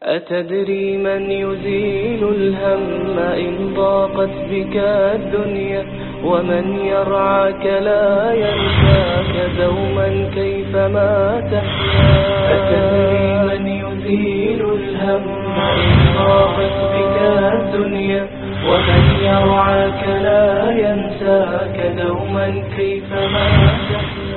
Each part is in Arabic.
أتدري من يزيل الهم إن ضاقت بك الدنيا، ومن يرعاك لا ينساك دوما كيفما تحيا. أتدري من يزيل الهم إن ضاقت بك الدنيا، ومن يرعاك لا ينساك دوما كيفما تحيا.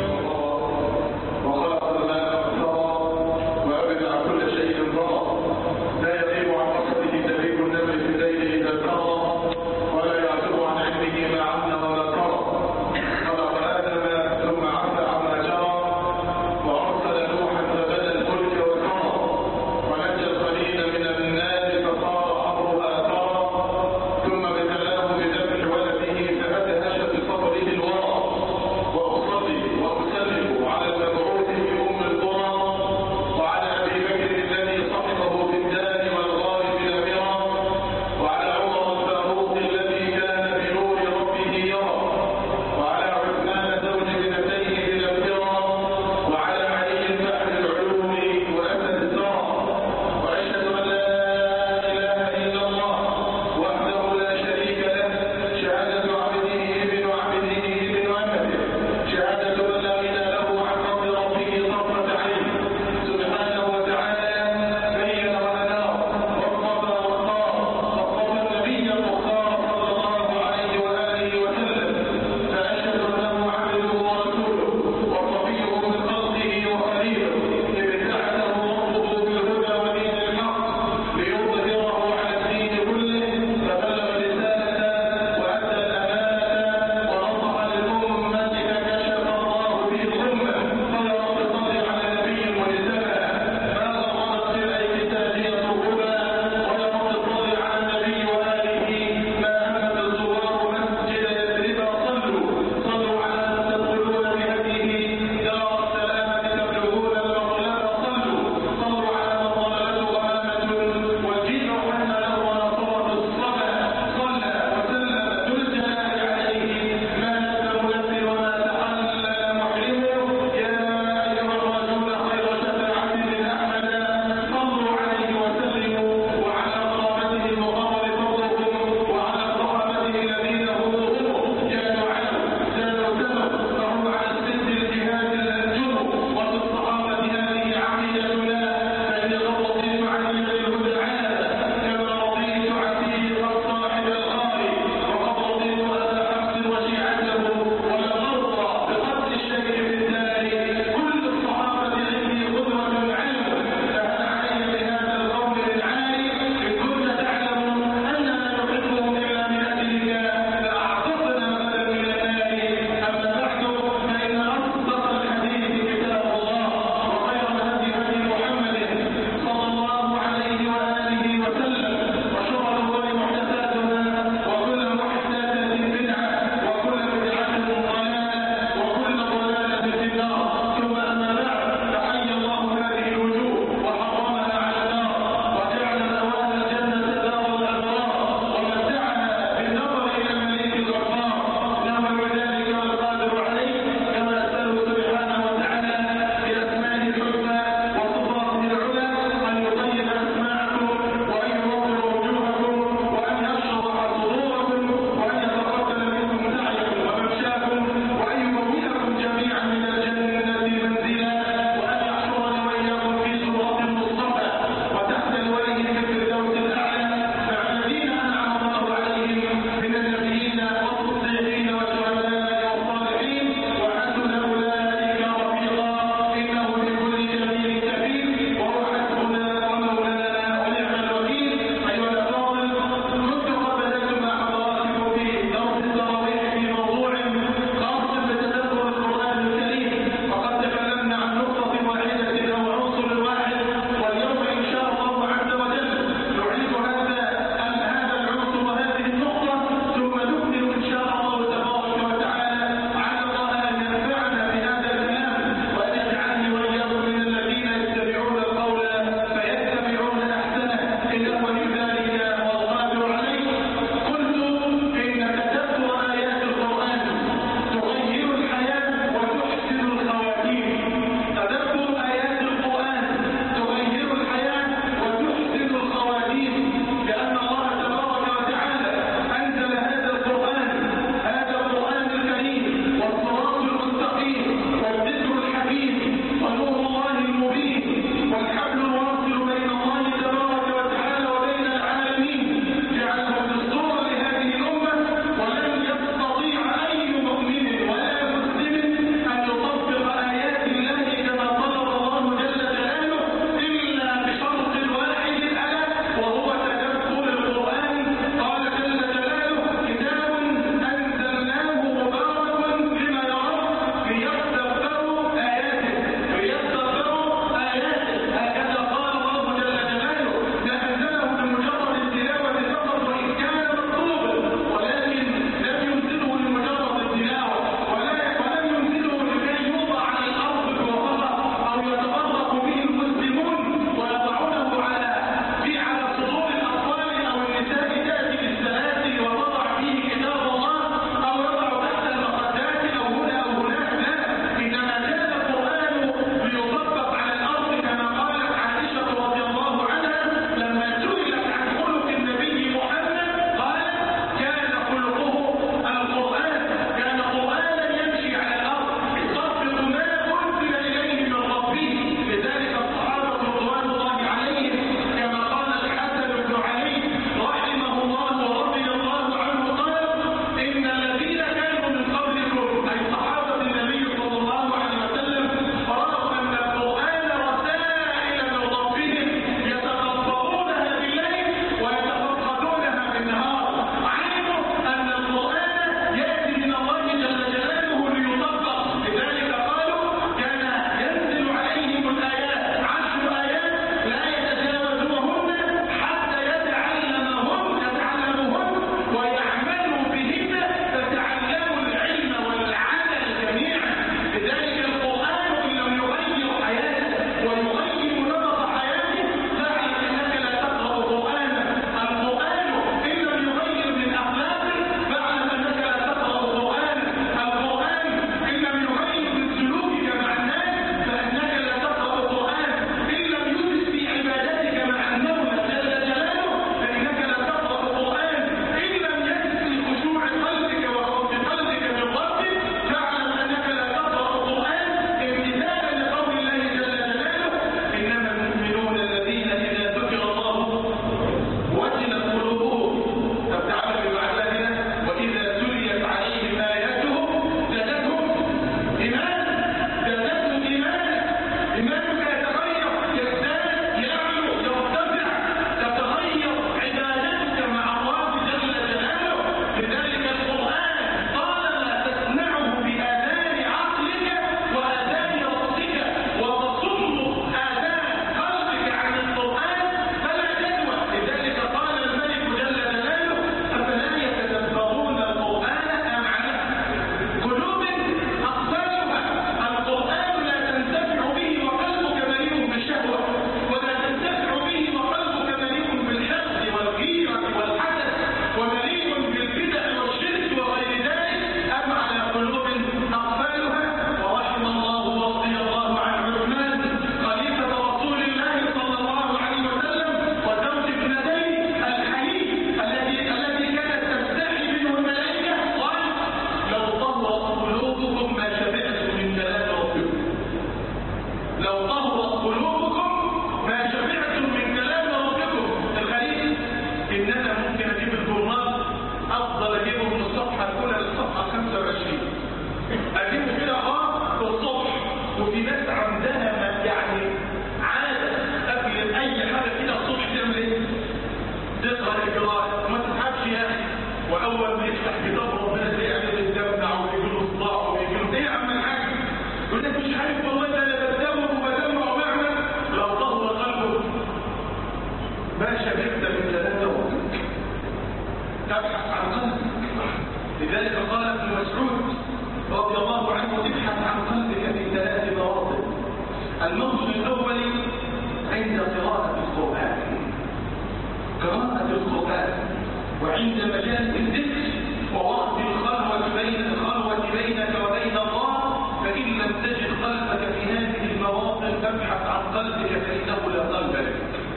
ما شبعت من ثلاثة تبحث عن قلبك. لذلك قال ابن مسعود رضي الله عنه ابحث عن قلبك في ثلاث مواطن. الموطن الأول عند قراءة القرآن، قراءة القرآن، وعند مجالس الذكر ووقت الخلوة بينك وبين الله. فإن لم تجد قلبك في هذه المواطن فابحث عن قلبك فإنه لا قلب لك.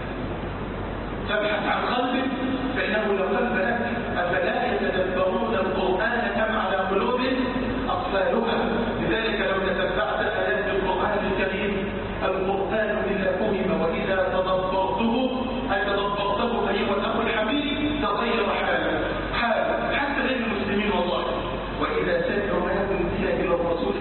تبحث عن قلبك فإنه لا قلب لك. أفلا يتدبرون القرآن أم على قلوب أقفالها؟ لذلك لو تتبعت آيات القرآن الكريم، القرآن إذا فهم وإذا تدبرته أيها الأخ الحبيب تغير حاله حتى غير المسلمين والله. وإذا سمعوا ما أنزل إلى الرسول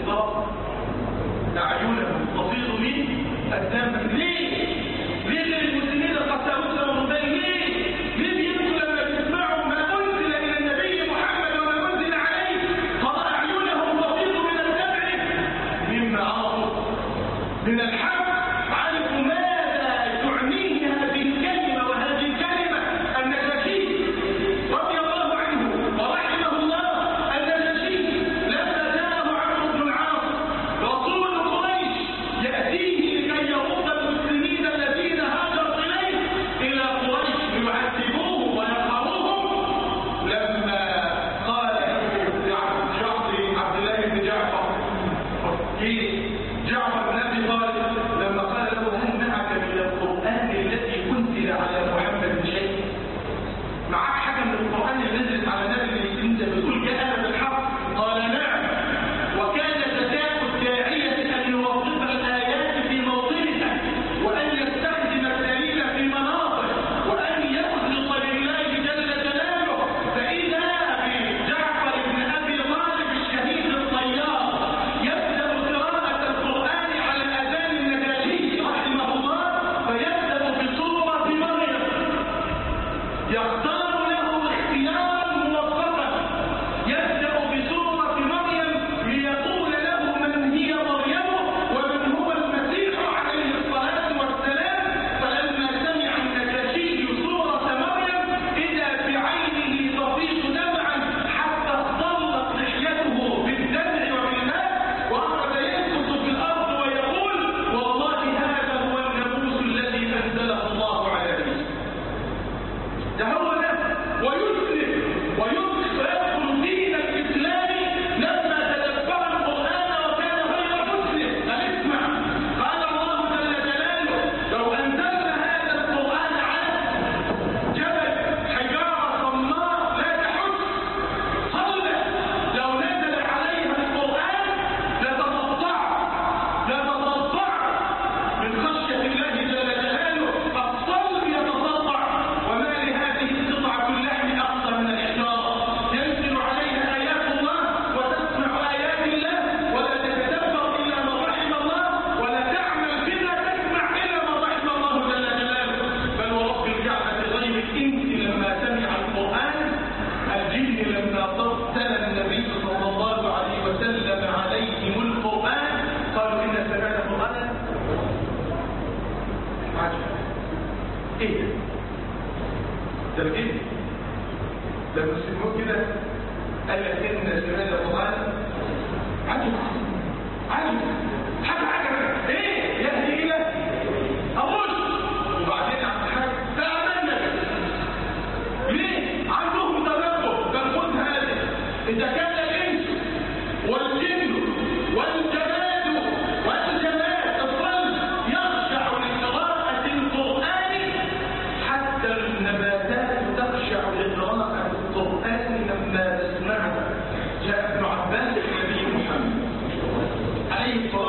أعينهم تفيض من الدم. ليه للمسلمين القساوسة والمبالغين؟ ليه بيبكوا لما بيسمعوا ما أنزل إلى النبي محمد وما أنزل عليه؟ ترى أعينهم تفيض من الدمع مما عرفوا من الحق. عرفوا ماذا تعنيه هذه الكلمة، وهذه الكلمة النجاشي رضي الله عنه ورحمه الله. النجاشي لما جاءه عمرو بن العاص رسول قريش يأتيه لكي يرد المسلمين الذين هاجروا إليه إلى قريش ليعذبوه ويقهروهم، لما قال له عبد الله بن جعفر بن أبي طالب، لما قال له هل معك من القرآن الذي أنزل على محمد شيء؟ معك حاجة من القرآن اللي نزلت على النبي اللي انت بتقول جاء بالحق؟ قال نعم. وكان زكاة الداعية أن يوظف الآيات في موطنها، وأن يستخدم الدليل في مناطق، وأن يخلص لله جل جلاله. فإذا بجعفر بن أبي طالب الشهيد الطيار يبدأ قراءة القرآن على أذان النجاشي رحمه الله، فيبدأ بسورة مريم، يختار له اختيارا موفقا، يبدأ بسورة مريم ليقول له من هي مريم ومن هو المسيح عليه الصلاة والسلام. فلما سمع النجاشي سورة مريم إذا بعينه تفيض دمعا حتى اختلط لحيته بالدمع وبالماء، وأخذ ينكت في الأرض ويقول والله هذا هو الناموس الذي أنزله الله على عيسى. ده هو ده. ويسلم ويدخل دين الإسلام لما تدبر القرآن وكان غير مسلم. اسمع، قال الله جل جلاله لو أنزلنا هذا القرآن على جبل حجارة صماء لا تحس صلبة، لو نزل عليها القرآن لتضطع من خشية الله جل جلاله. الصلب يتضطع، وما لهذه القطعة اللحم أقصى من الحجارة ينزل عليها آيات الله وتسمع آيات الله ولا تتدبر إلا ما رحم الله، ولا تعمل بما تسمع إلا ما رحم الله جل جلاله. بل ورب الكعبة غير الإنس لما سمع القرآن، الجن لما تلا النبي صلى الله عليه وسلم عليهم القرآن قالوا إن سمعنا قرآنا عجبا. إيه ده الجن ده المسلمون كده قال لك إن سمعنا قرآن عجبا حاجة عجبا. إيه يهدي إلى الرشد. وبعدين عند حاجة فآمنا ليه؟ عندهم تدبر. بل خذ هذا، إذا كان الإنس والجن والجماد الصلب يخشع لقراءة القرآن، حتى النباتات تخشع لقراءة القرآن لما تسمعه. جاء ابن عباس النبي محمد عليه الصلاة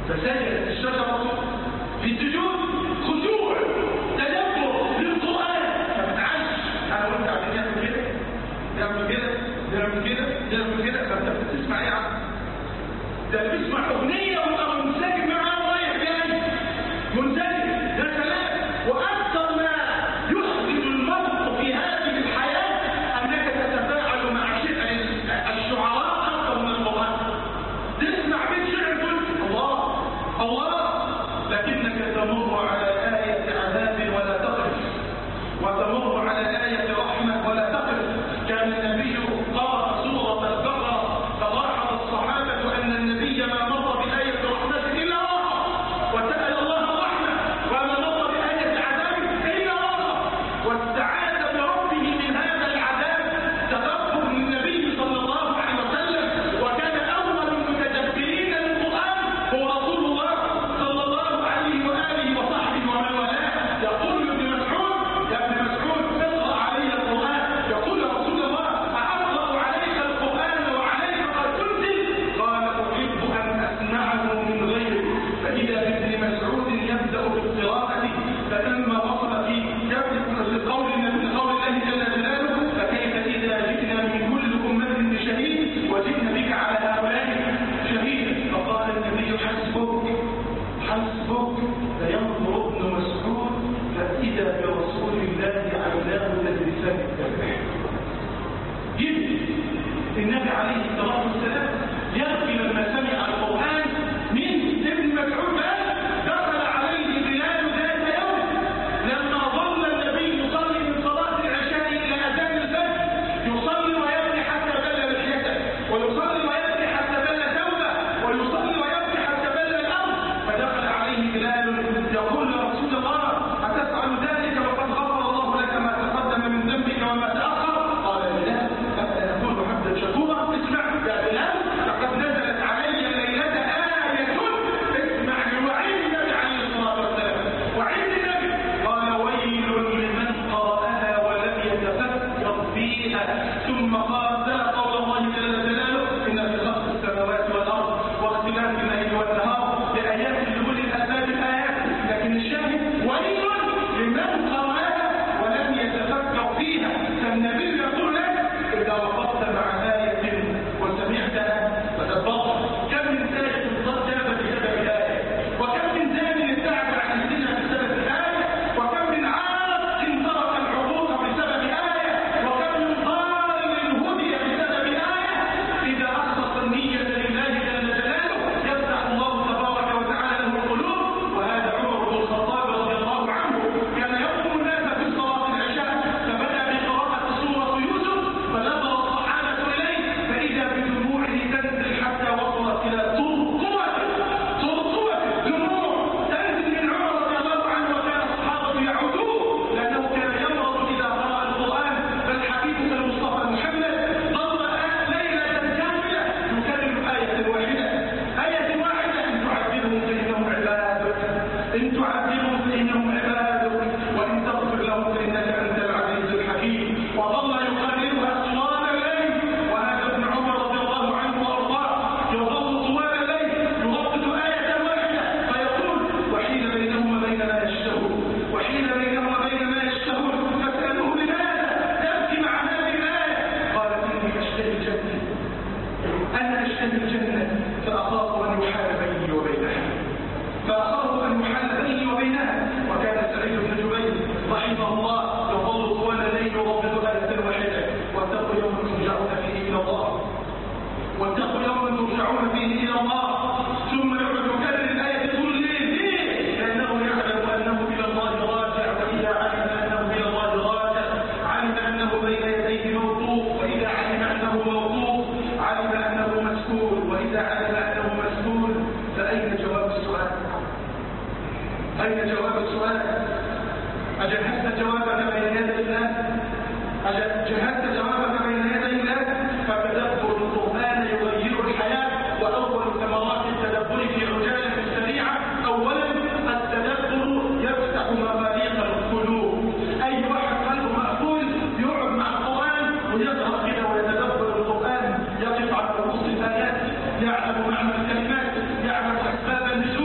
فسجدت الشجرة في سجود خشوع تدبر للقرآن. فبتعش أنا وأنت عشان نعمل كده نعمل كده نعمل كده نعمل كده. فأنت بتسمع إيه يا عم؟ ده بتسمع أغنية وأنت منسجم معاها رايح جاي منسجم. ده كلام. وأكثر ما يحدث المرء في هذه الحياة أنك تتفاعل مع الشعراء أكثر من القرآن. تسمع بيت شعر تقول الله الله، لكنك تمر على آية عذاب ولا تقف، وتمر على آية رحمة ولا تقف. كان النبي قرأ سورة البقرة فلاحظ الصحابة أن النبي ما مر بآية رحمة إلا وقف وسأل الله الرحمة، وما مر بآية عذاب إلا وقف واستعاذ بربه من هذا العذاب. تدبر للنبي صلى الله عليه وسلم، وكان أول المتدبرين للقرآن هو رسول الله صلى الله عليه وآله وصحبه ومن والاه. يقول ابن مسعود يا ابن مسعود اقرأ علي القرآن. يقول رسول الله أقرأ عليك القرآن وعليك قد تنزل؟ قال أحب أن أسمعه من غيرك. فإذا ابن مسعود يبدأ بالقراءة، فلما وصل في قول الله جل جلاله فكيف إذا جئنا من كل أمة بشهيد وجئنا بك على هؤلاء شهيدا. فقال النبي حسبك حسبك. فينظر ابن مسعود فإذا برسول الله عيناه تذرفان الدمع. النبي عليه الصلاة والسلام يبكي لما سمع القرآن من ابن مسعود. دخل عليه بلال ذات يوم لما ظل النبي يصلي من صلاة العشاء إلى أذان الفجر، يصلي ويبكي حتى بل لحيته، ويصلي ويبكي حتى بل ثوبه، ويصلي ويبكي حتى بل الأرض. فدخل عليه بلال يقول لرسول الله أتفعل ذلك وقد غفر الله لك ما تقدم من ذنبك وما تأخر؟ قال بلال أفلا أكون عبدا شكورا؟ اسمع يا بلال، لقد نزلت علي الليلة آية. اسمع لوعيد النبي عليه الصلاة والسلام، وعيد النبي. قال ويل لمن قرأها ولم يتفكر فيها. ثم قال قول الله جل جلاله إن في خلق السماوات والأرض واختلاف الليل والنهار لآيات لأولي الألباب الآيات. لكن الشاهد ويل لمن قرأها ولم يتفكر فيها. فالنبي يقول لك إذا وقفت مع آية وسمعتها فتدبرها. كم من آية ضجب بسبب آية، وكم من زاني ابتعد عن الزنا بسبب آية، وكم من عاق ترك العقوق بسبب آية، وكم من ضال هدي بسبب آية. إذا أخلص النية لله جل جلاله يفتح الله تبارك وتعالى له القلوب. وهذا عمر بن الخطاب رضي الله عنه كان يقوم الناس في صلاة العشاء، فبدأ بقراءة سورة يوسف، فنظر الصحابة إليه فإذا بدموعه تنزل حتى وصلت إلى ترقوة دموع تنزل من عمر رضي الله عنه. وكان الصحابة يعودوه لأنه كان يمرض إذا قرأ القرآن. فالحبيب المصطفى محمد ظل ليلة كاملة يكرر آية واحدة إن تعذبهم فإنهم عبادك، إن تعذبهم فإنهم عبادك، وإن تغفر لهم فإنك أنت العزيز الحكيم. وظل يكررها طوال الليل. وهذا ابن عمر رضي الله عنه وأرضاه يظل طوال الليل يردد آية واحدة فيقول وحيل بينهم وبين ما يشتهون، وحيل بينهم وبين ما يشتهون فاسألوه لماذا تبكي مع هذه الآية؟ قال إني أشتهي الجنة، أنا أشتهي الجنة فأخاف أن يحال بيني وبينها، وكان سعيد بن جبير رحمه الله يظل طوال الليل يردد آية واحدة واتقوا يوم ترجعون فيه إلى الله، واتقوا يوم ترجعون فيه إلى الله. ثم يعود يكرر الآية طول الليل. ليه؟ لأنه يعلم أنه إلى الله راجع، وإذا علم أنه إلى الله راجع علم أنه بين يديه موقوف، وإذا علم أنه موقوف علم أنه مسؤول، وإذا علم أنه مسؤول فأين جواب السؤال؟ أين جواب السؤال؟ أجهزت جوابك بين يدي الله؟ جهزت جوابك بين يدي الله؟ فتدبر القرآن يغير الحياة. وأول ثمرات التدبر في عجالة سريعة أولا التدبر يفتح مغاليق القلوب. أي واحد قلبه مقفول يقعد مع القرآن ويقرأ كده ويتدبر القرآن، يقف على رؤوس الآيات، يعلم معنى الكلمات، يعلم أسباب النزول.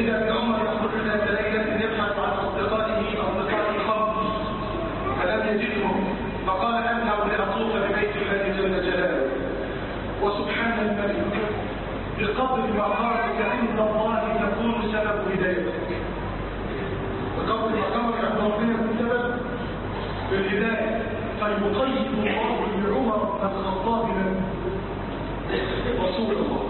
فإذا ابن عمر يخرج ذات ليلة يبحث عن أصدقاء الخمر فلم يجدهم، فقال أذهب لأطوف ببيت الله جل جلاله. وسبحان الملك بقدر مقامك عند الله تكون سبب هدايتك. بقدر مقامك عند ربنا يكون سبب بالهداية. فيقيد الله بعمر الخطاب رسول الله،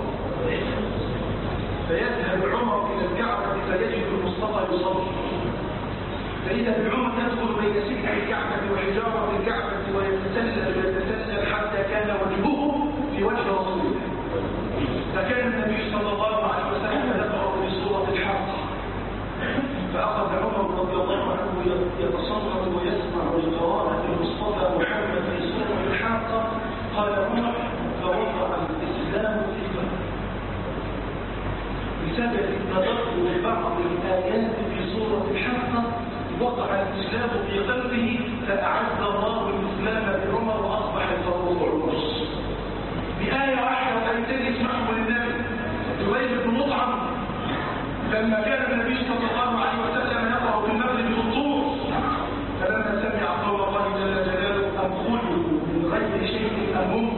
فيذهب عمر إلى الكعبة فيجد المصطفى يصلي، فإذا بعمر يدخل بين سكة الكعبة وحجارة الكعبة ويتسلل حتى كان وجهه في وجه رسول الله. فكان النبي صلى الله عليه وسلم يقرأ بسورة الحاقة، فأخذ عمر رضي الله عنه يتصرف ويسمع لقراءة المصطفى محمد في سورة الحاقة. قال عمر فوضع الإسلام في قلبه بسبب تدبر بعض الآيات في سورة الحاقة، وضع الإسلام في قلبه فأعز الله الإسلام بعمر وأصبح الفاروق عمر. بآية واحدة وآيتين يسمعهم للنبي. جبير بن مطعم لما كان النبي صلى الله عليه وسلم يقرأ في المغرب بالطور، فلما سمع قول الله جل جلاله أم خلقوا من غير شيء أم هم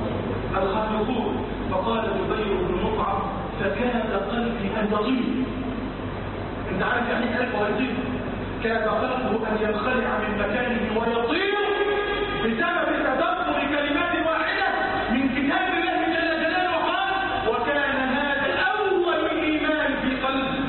الخالقون، فقال جبير بن مطعم فكاد قلبي أن يطير. أنت عارف يعني قلبه يطير؟ كاد قلبه أن ينخلع من مكانه ويطير بسبب تدبر كلمات واحدة من كتاب الله جل جلاله. قال وكان هذا أول الإيمان في قلبه،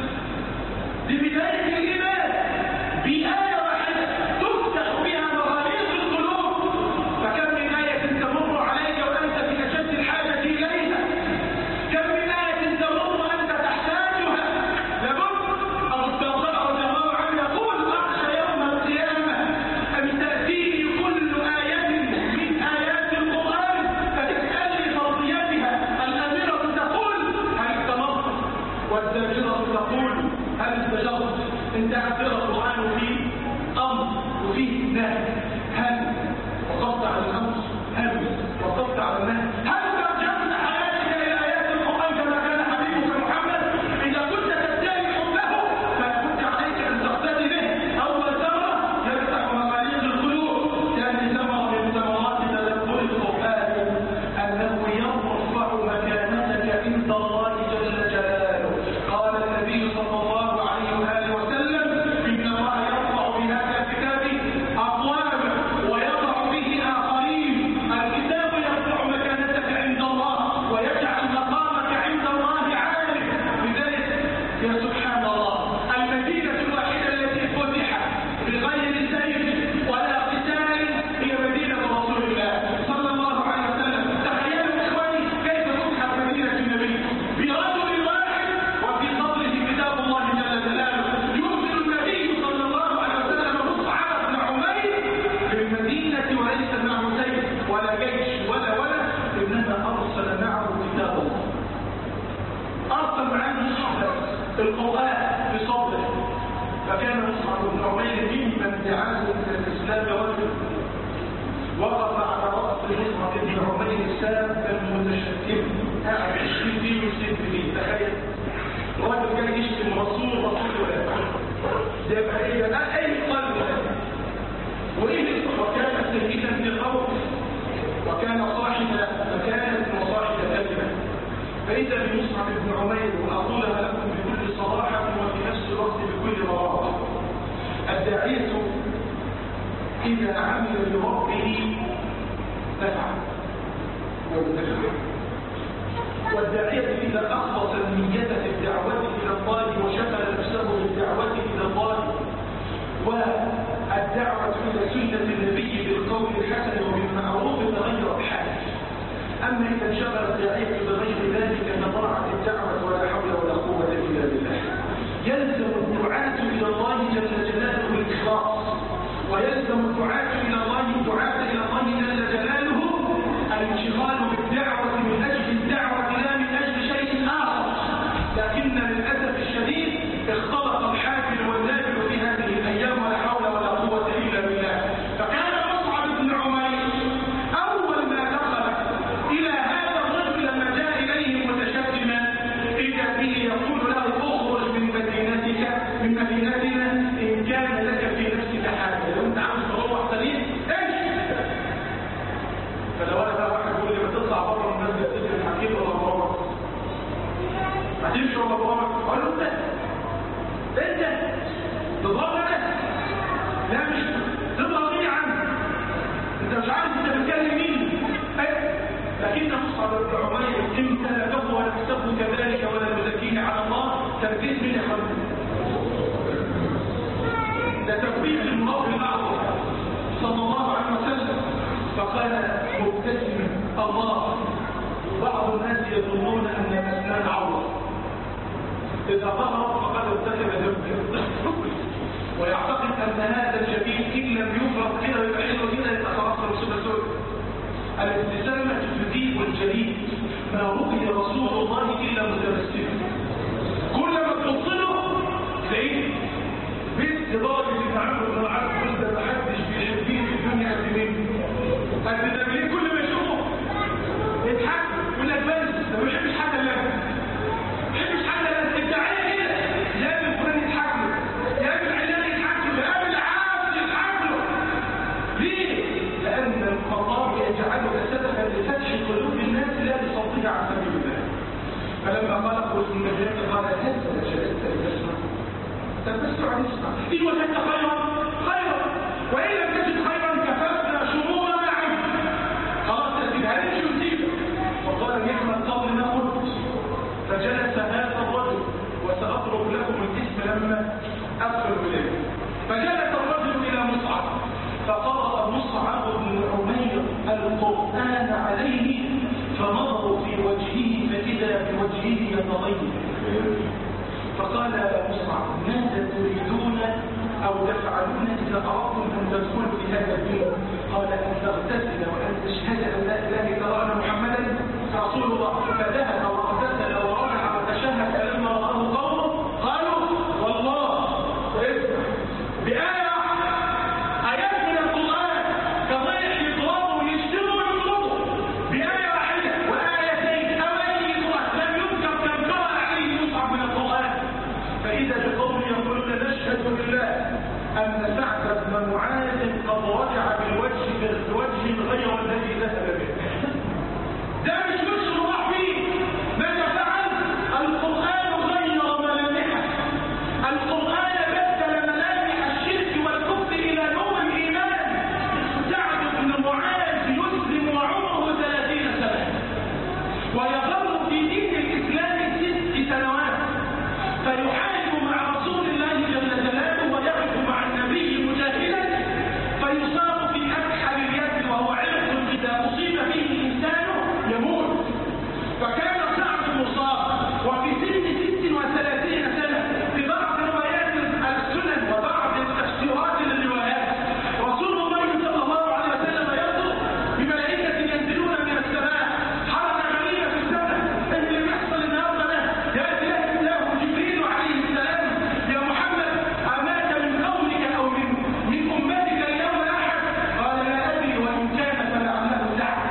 لبداية الإيمان بآية واحدة تفتح بها مغاليق القلوب. فكم من آية تمر عليك وأنت في أشد الحاجة إليها، كم من آية تمر وأنت تحتاجها. لابد الرسول رضي الله عنه يقول أخشى يوم القيامة أن تأتيني كل آية من آيات القرآن فتسألني فرضيتها. الأميرة تقول هل استمرت، والزاجرة تقول هل استجرت. انت عبر القرآن فيه أمر وفيه نهي، هل وقفت على الأمر، هل وقفت على النهي، هل ترجمت حياتك إلى آيات القرآن كما كان حبيبك محمد. إذا كنت تدعي حبه فلا بد عليك أن تقتدي به. أول ثمرة يفتح مغاليق القلوب، ثاني ثمرة من ثمرات تدبر القرآن أنه يرفع مكانتك عند الله جل جلاله. قال النبي صلى الله عليه وآله وسلم إن الله يرفع بهذا الكتاب أقواما ويضع به آخرين. الكتاب يرفع مكانتك عند الله ويجعل مقامك عند الله عالي. لذلك يا سبحان الله المدينة الوحيدة التي فتحت بغير سيف ولا قتال هي مدينة رسول الله صلى الله عليه وسلم. تخيلوا إخواني كيف فتحت مدينة النبي برجل واحد وفي صدره كتاب الله جل جلاله. يرسل النبي صلى الله عليه وسلم مصعب بن عمير بالمدينة وليس معه سيف ولا جيش ولا إنما أرسل معه كتاب الله. أرسل معه القرآن بصدره. فكان مصعب بن عمير ممن دعاه إلى الإسلام رجل وقف على رأس مصعب بن عمير سابا متشكلا قاعد 20 كيلو سن. تخيل الراجل كان يشتم رسول الله ده يبقى ايه؟ لا اي قلب وايه. وكان سيدا للقوم وكان صاحب مكانة وصاحب كلمة. فإذا بمصعب بن عمير وأقولها لكم بكل صراحة وفي نفس الوقت بكل مراحة، الداعية إذا عمل لربه نفع والداعية إذا أخلص النية في الدعوة إلى الله وشغل نفسه بالدعوة إلى الله والدعوة إلى سنة النبي بالقول الحسن وبالمعروف تغير حاله. أما إذا انشغل الداعية بغير ذلك فضاعت الدعوة ولا حول ولا قوة إلا بالله. يلزم الدعاة إلى الله جل جلاله الإخلاص، ويلزم الدعاة إلى الله جل جلاله الانشغال بالدعوة من أجل الدعوة لا من أجل شيء آخر. لكن للأسف الشديد اختلط الحافل والنابل في هذه الأيام ولا حول ولا قوة إلا بالله. فكان مصعب بن عمير أول ما دخل إلى هذا الرجل بن عمير امتلكه ونحسبه كذلك ولا نزكيه على الله تنفيذ من يخلق ده تنفيذ المرء الاعظم صلى الله عليه وسلم. فقال مبتسما الله بعض الناس يظنون ان الاسنان عوره اذا ظهر فقد ارتكب ذنبا ويعتقد ان هذا الجبين ان لم يفرط كده ويبعده كده يبقى خلاص رسول سوء. الابتسامه تذيب الجليد ما رؤي رسول الله الا متبسما كل ما تبصله تلاقيه بنت راجل اللي عمرو بن العاص ده ما حدش بيحبيه في الدنيا قد منه قد ده كل ما يشوفه يضحك يقول لك بس ما بيحبش حد الا ما بيحبش حد الا الداعيه كده لازم فلان يضحك له لازم العيال يضحك له لازم العاصي يضحك له. ليه؟ لان الخطاب يجعلك سببا لفتح قلوب الناس لا لصدها عن سبيل الله. فلما قال اخرج من مجلسه قال هل جلست لتسمع تلبست عن اسمع ان وجدت خيرا خيرا وان لم تجد خيرا كففنا شرورا عنه خلاص تأتيها ليش يصيبك. وقال نعم القول ما قلت. فجلس هذا الرجل وسأضرب لكم الاسم لما أدخل إليه. فجلس الرجل إلى مصعب فقرأ مصعب بن عمير القرآن عليه فنظروا في وجهه فإذا بوجهه يتغير. فقال مصعب ماذا تريدون أو تفعلون إذا أردتم أن تدخلوا في هذا الدين؟ قال أن تغتسل وأن تشهد أن لا إله إلا الله محمدا رسول الله. فذهب واغتسل ورجع وتشهد فلما رآه قومه قالوا والله اسمع بآية آيات من القرآن كضيح يضربوا ويشتموا ويضربوا بآية واحدة وآيتين أو أي سورة لم يذكر كم قرأ عليه مصعب من القرآن. فإذا بقوم يقولون نشهد بالله أن سعد بن معاذ قد رجع بوجه غير الذي ذهب به. ده مش وجه الله فيه. ماذا فعل؟ القرآن غير ملامحه. القرآن بدل ملامح الشرك والكفر إلى نور الإيمان. سعد بن معاذ يسلم وعمره 30 سنة ويظل في دين الإسلام 6 سنوات فيحارب مع رسول الله جل جلاله ويقف مع النبي مجاهدا فيصاب في أكحل اليد وهو عرق إذا أصيب به الإنسان يموت. فكان سعد مصاب وفي سن 36 سنة. في بعض روايات السنن وبعض التفسيرات للروايات رسول الله صلى الله عليه وسلم يطلب بملائكة ينزلون من السماء حركة غريبة في السماء. اللي بيحصل النهارده يأتي له الله جبريل عليه السلام يا محمد أمات من قومك أو من أمتك اليوم أحد؟ قال لا أدري وإن كان فلعله سعد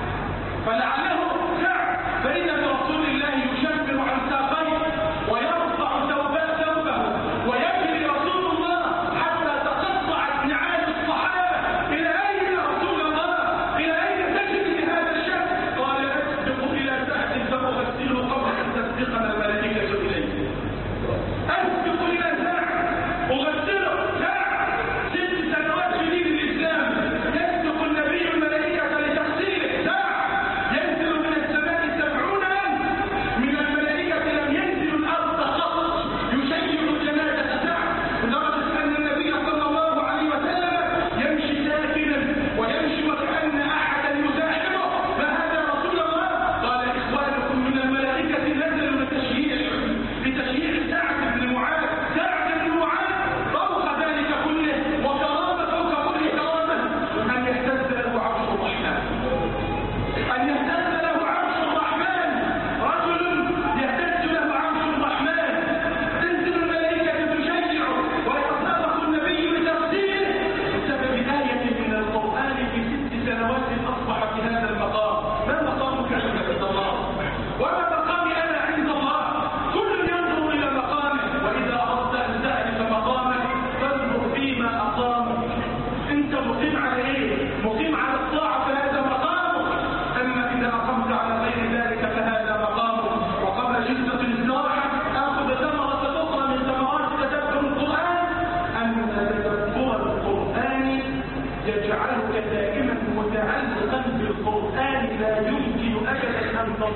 فإذا برسول الله يشبر عن ساقيه ويرفع ثوبه ويجري رسول الله حتى تقطعت نعال الصحابة. إلى أين يا رسول الله؟ إلى أين تجري بهذا الشأن؟ قال أسبق إلى سعد فأغسله قبل أن تسبقنا الملائكة إليه. أسبق إلى سعد أغسله. سعد 6 سنوات في دين الإسلام يسبق النبي الملائكة لتغسيله. سعد ينزل من السماء 70,000 من الملائكة لم ينزل الأرض قط يشيع الجنازة. سعد لدرجة أن النبي صلى الله عليه وسلم يمشي ساكنا ويمشي وكأن أحدا يزاحمه. ما هذا رسول الله؟ قال إخوانكم من الملائكة نزلوا لتشييع سعد بن معاذ. سعد بن معاذ فوق ذلك كله وكرامة فوق كل كرامة أن يهتز له عرش الرحمن. أن يهتز له عرش الرحمن. رجل يهتز له عرش الرحمن تنزل الملائكة تشيع ويتصرف النبي لتغسيله بسبب آية من القرآن في 6 سنوات أصبح في هذا المقام. ما مقامك عند الله؟ وما مقامي أنا عند الله؟ كل ينظر إلى مقامه. وإذا أردت أن تعرف مقامك فانظر فيما أقامك. أنت مقيم على إيه؟ مقيم على الطاعة فهذا مقامك. أما إذا أقمت على غير ذلك فهذا مقامك. وقبل جلسة الاستراحة آخذ ثمرة أخرى من ثمرات تدبر القرآن أن تدبر القرآن يجعلك دائما متعلقا بالقرآن لا يمكن أبدا أن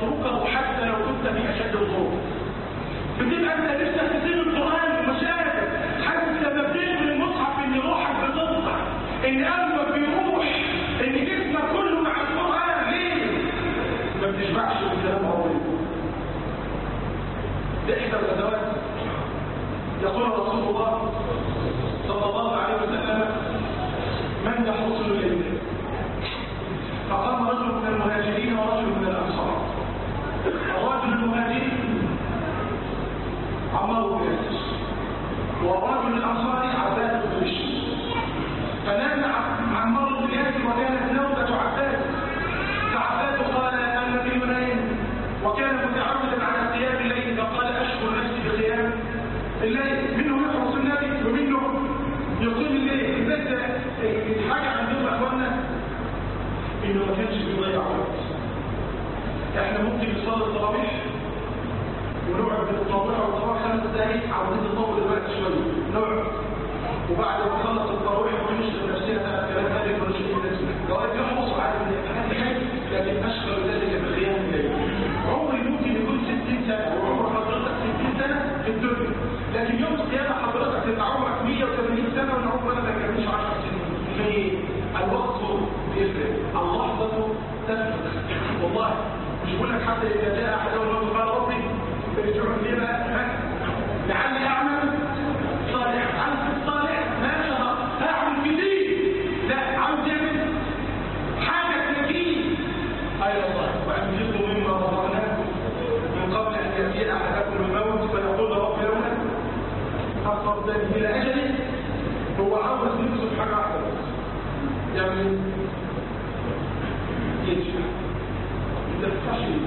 يتركه حتى لو كنت في اشد الظروف. بتبقى انت لسه تسيب القران ومشاكل، حاسس لما بتقرا المصحف ان روحك بتقطع، ان قلبك بيروح، ان جسمك كله مع القران. ليه؟ ما بتشبعش من كلام ربنا. احدى الغزوات يقول رسول الله صلى الله عليه وسلم: من يحرس الليل؟ فقام رجل من المهاجرين ورجل من الانصار. الرجل المهاجري عمار بن ياسر، والرجل الانصاري عباس بن بشر. فنام عمار بن ياسر وكانت نوبه عباس، فعباس قال: النبي نايم، وكان متعودا على قيام الليل، فقال: اشكر نفسي بقيام الليل. منه يحرس النبي ومنه يقيم الليل. الناس الحاجه عندهم اخواننا انه ما كانش بيضيع وقت. احنا ممكن نصلي التراويح ونقعد بالتراويح والتراويح 5 دقايق، عاوزين نطول الوقت شويه نقعد، وبعد ما نخلص التراويح ونشغل نفسنا بقى بكلام ثاني ونشوف الناس جواب يحرص على الامتحان حاجه، لكن اشكر ذلك بقيام الليل. عمري ممكن يكون 60 سنه وعمر حضرتك 60 سنه في الدنيا، لكن يوم القيامه حضرتك تبقى عمرك 180 سنه وانا عمرنا ما كملش 10 سنين. ليه؟ الوقت بيفرق، اللحظه تفرق. والله مش بقول لك حتى اذا جاء احدهم الموت قال: ربي ارجعوا لي بقى لعلي اعمل صالح. عمل الصالح ما شهر اعمل كتير، لا عاوز يعمل حاجه تنجيه. ايوه والله. وانفقوا مما رزقناكم من قبل ان ياتي احدكم الموت فيقول: رب لولا اخرتني الى اجل. هو عاوز نفسه في حاجه واحده يعني ينشأ. انت بتفعش ليه؟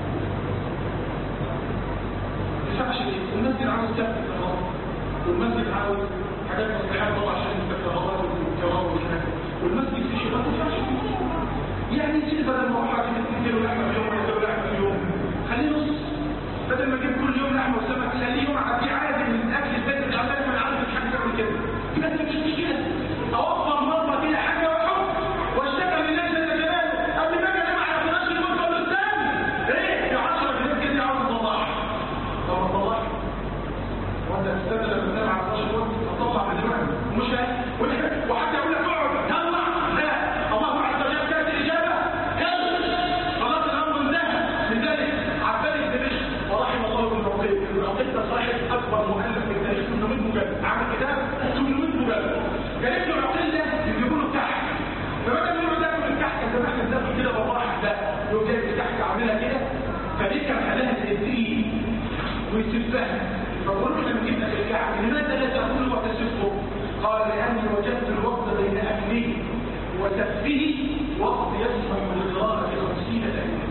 بتفعش ليه؟ المسجد عاوز تفتح الكهرباء، والمسجد عاوز حاجات مصلحات طبعا عشان الكهرباء والكهرباء والحاجات، والمسجد في شيء ما تدفعش فيه. يعني يصير بدل ما هو حاجه 2 كيلو لحمه في يوم ولا كيلو لحمه في يوم، خليه نص. بدل ما اجيب كل يوم لحمه وسمك، خليه يوم عادي عادي من الاكل البيت اللي عندنا. انا عارف مش حاجه تعمل كده، بس مش مشكله. اوفر مره كده حاجه واحط واشتغل لله جل جلاله قبل ما اجي اجمع على فراش الموت ولا استنى ايه ب 10 جنيه كده عاوز اطلعها. طب ما اطلعها وانت تستنى لما تنام على فراش الموت هتطلع من دماغك ومش وحتى يقول لك اقعد طلع. لا، الله عز وجل كانت الاجابه يلا خلاص الامر انتهى. لذلك عباس بن بشر ورحم الله ابن عقيل. ابن عقيل ده صاحب اكبر مؤلف في التاريخ، 800 مجلد، عمل كتاب 800 مجلد. كان ابن عقيل ده يجيبوا له تحت، فبدل ما تاكل من تحت انت محتاج تاكل كده بالراحه، لا يقوم جايب تحت عاملها كده، فدي كان عليها تدريب ويسفها. فقول له لما جبنا في الكعب لماذا لا تاكل وتسفه؟ قال: لاني وجدت الوقت بين اكله وسفه وقت يسمح للقراءه 50 دقيقه.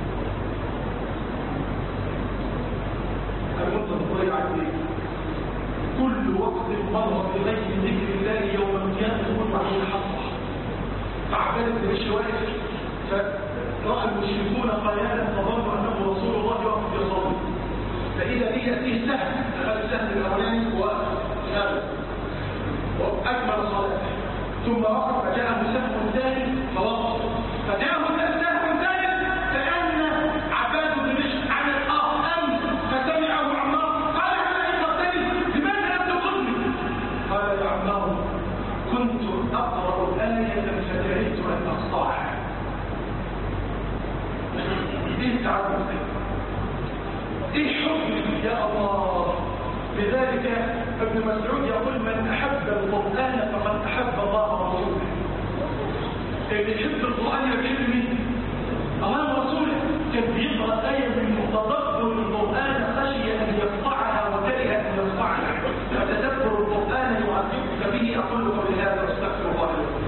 المده تضيع عليه. كل وقت مر بغير ذكر الله يوم القيامه يكون عليه حصه. فعباس بن بشر واقف، فراى المشركون قياما فظنوا انه رسول الله واقف يصلي، فاذا به ياتيه سهم، هذا السهم الاولاني وخالد واكمل صلاته، ثم وقف فجاءه سهم ثاني فوقف، فجاءه سهم ثالث كان عباس بن بشر على الارض فسمعه عمار قال: هل قتلتني؟ لماذا لم تقتلني؟ قال: يا عمار كنت اقرا ايه فكرهت ان اقطعها. ايه التعبد؟ ايه حكم يا الله؟ لذلك ابن مسعود يقول: من احب القران فقد احب الله ورسوله. اللي يحب القران يحب مين؟ الله ورسوله. كان بيقرا ايه من تدبر القران خشي ان يقطعها وكره ان يقطعها، فتدبر القران يعذبك به. اقول قولي هذا واستغفر الله لكم.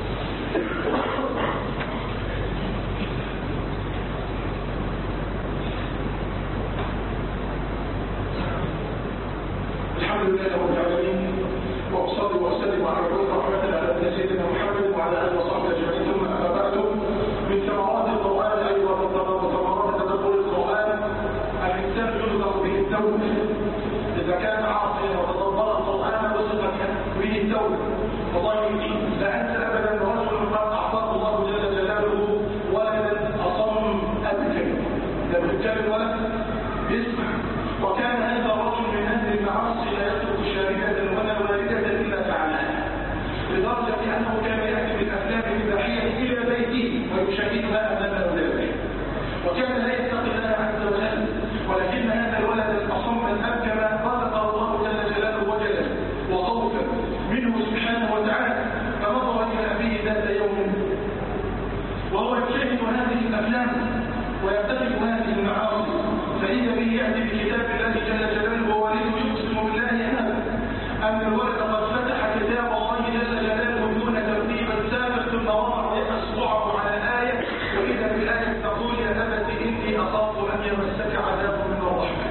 الحمد لله رب العالمين، واصلي واسلم على رسول رحمه على سيدنا محمد وعلى اله وصحبه اجمعين. ثم اما بعد، من ثمرات القران ايضا وثمرات تدبر القران الانسان يرزق به التوبه. اذا كان عاصيا وتدبر القران رزق به التوبه. والله لا انسى ابدا رجل قد اعطاه الله جل جلاله ولدا اصم ابكم. وبالتالي الولد يسمع. وكان هذا الرجل من اهل المعاصي لا يترك شاهدة ولا والدة الا فعلها، لدرجة انه كان ياتي بالافلام الاباحية الى بيته ويشاهدها امام اولاده، وكان لا يتقي الله عز وجل. ولكن هذا الولد الاصم الابكم رزقه الله جل جلاله وجلا وخوفا منه سبحانه وتعالى، فنظر الى ابيه ذات يوم وهو يشاهد هذه الافلام ويرتكب هذه المعاصي، فإذا به يأتي بكتاب الله جل جلاله ووالده يقسم بالله أن الولد قد فتح كتاب الله جل جلاله دون ترتيب سابق، ثم وضع أصبعه على آية، وإذا بالآية تقول يا أبت إني أخاف أن يمسك عذاب من الرحمن.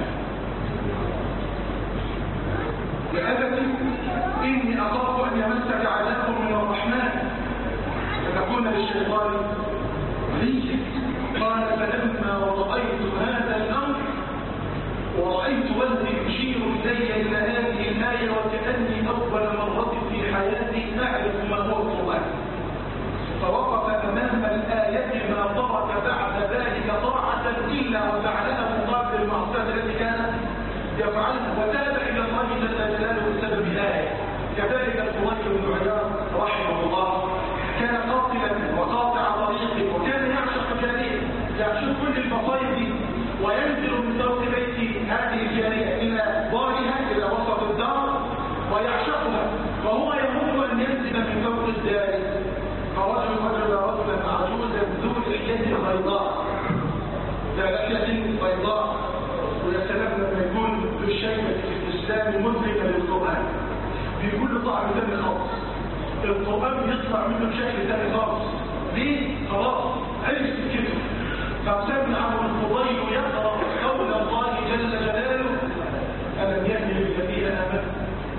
يا أبت إني أخاف أن يمسك عذاب من الرحمن، فتكون للشيطان وليا. قال فلما رأيت هذا الأمر ورأيت والدي يشير إلي إلى هذه الآية وكأني أول مرة في حياتي أعرف ما هو القرآن، فوقف أمام الآية ما ترك بعد ذلك طاعة إلا وفعلها مقابل المعصية التي كان يفعلها، وتاب إلى الله جل جلاله بسبب الآية. كذلك الفضيل بن عياض رحمه الله كان قاتلا وقاطع طريق، وكان يعشق جارية، يعشق كل المصايب دي، وينزل من فوق بيت هذه الجارية إلى دارها إلى وسط الدار ويعشقها، وهو يمر أن ينزل من فوق الدار، فرجل رجلا عجوزا ذو لحية بيضاء، ذا لحية بيضاء، ويا سلام لما يكون بالشيبة في الإسلام مدركا للقرآن بيقول له طعم ثاني خالص، القرآن يطلع منه بشكل ثاني خالص. ليه؟ خلاص عرف كده. فسمع الفضيل يقرأ قول الله جل جلاله ألم يأن للذين آمنوا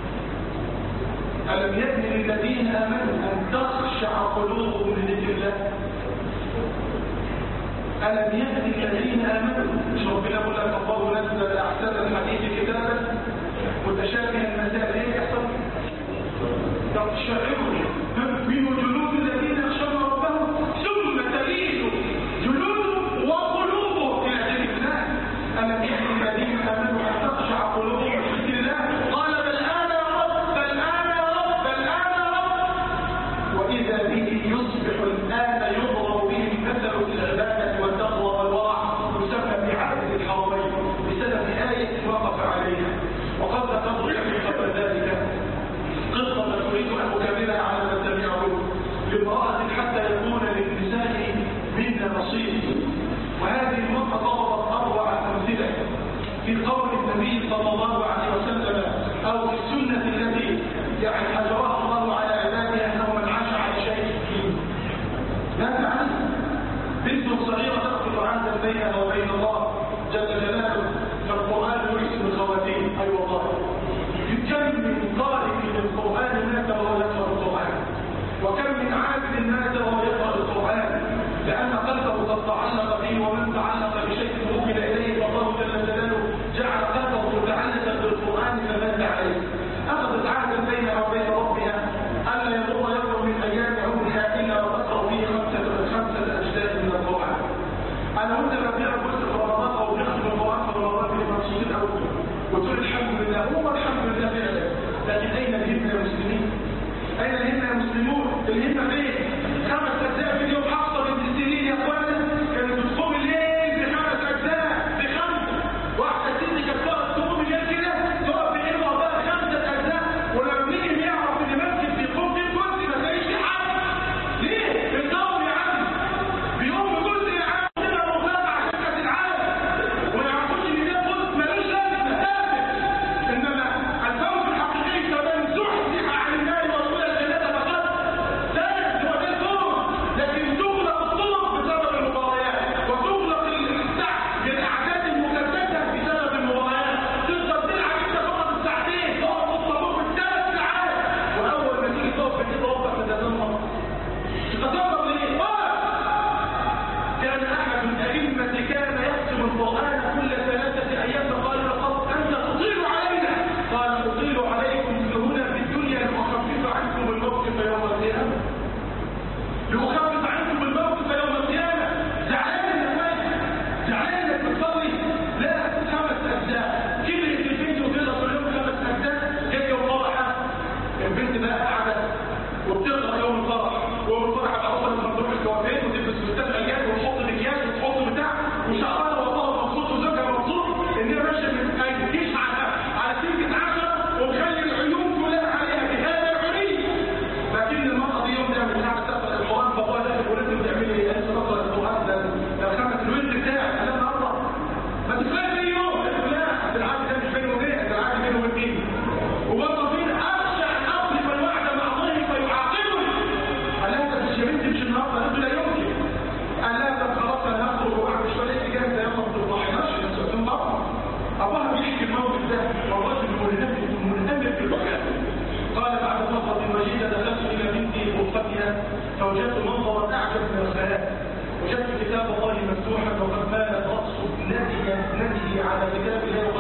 ألم يأن للذين آمنوا أن تخشع قلوبهم لذكر الله. ألم يأن للذين آمنوا، مش ربنا يقول لك الله نزل أحسن الحديث كتابا متشابها المسائل، ايه يحصل؟ تقشعرهم من جلود الذين يخشون ربهم ثم تلين جلودهم وقلوبهم الى ذكر الله. ألم يأن الذين آمنوا أن تخشع قلوبهم لذكر الله؟ قال بل آن يا رب بل آن يا رب بل آن يا رب. وإذا به يصبح الآن يضرب به المثل في العبادة والتقوى والورع، يسمى بعدد الحرمين بسبب آية وقف عليها. وقد تضرب قبل ذلك قصة تريد أن أكملها على ما تبعه لامرأة حتى يكون للنساء منا نصيب، وهذه المرأة ضربت 4 أمثلة في قول النبي صلى الله عليه وسلم أو في السنة التي حجرها الله على عباده أنه من عاش على شيء لا تعلم بنت صغيرة تأخذ عهدا بينها وبين الله جل جلاله، فالقرآن يحسن الخواتيم. أي والله كم من قارئ للقرآن مات وهو يقرأ القرآن، وكم من عابد مات وهو يقرأ القرآن، لأن قلبه قد تعلق به، ومن تعلق بشيء وكل إليه فالله جل جلاله جعل قلبه متعلقا بالقرآن فمات عليه. أخذت عهدا بينها وبين ربها ألا يمر يوم من أيام عمرها إلا وتقرأ فيه 5 أجزاء من القرآن. أنا قلت ربيع جزء في رمضان أو نختم القرآن في رمضان في المقصود الأول، وتقول الحمد لله، هو الحمد لله فعلا، لكن أين الهمة يا مسلمين؟ أين الهمة يا مسلمون؟ الهمة فين؟ 5 أجزاء في اليوم. حفصة بنت سيرين يا أخوانا كانت بتقوم الليل ب5 أجزاء ب5. واحدة ست كانت تقوم الليل كده تقف في إيه وقتها 5 أجزاء، ولما مين يعرف إن مسجد بيقوم فيه كرسي ما تلاقيش فيه حد. ليه؟ القوم يا عم بيقوم بكرسي يا عم كده مخلفة عشان كاس العالم، وما يعرفوش إن ده كرسي ملوش لازمة تافه. إنما الفوز الحقيقي فمن زحزح عن النار وادخل الجنة فقد فاز. هو ده فوجدت منظرا أعجب من الخيال. وجدت كتاب الله مفتوحا وقد مالت رأس ابنته على كتاب الله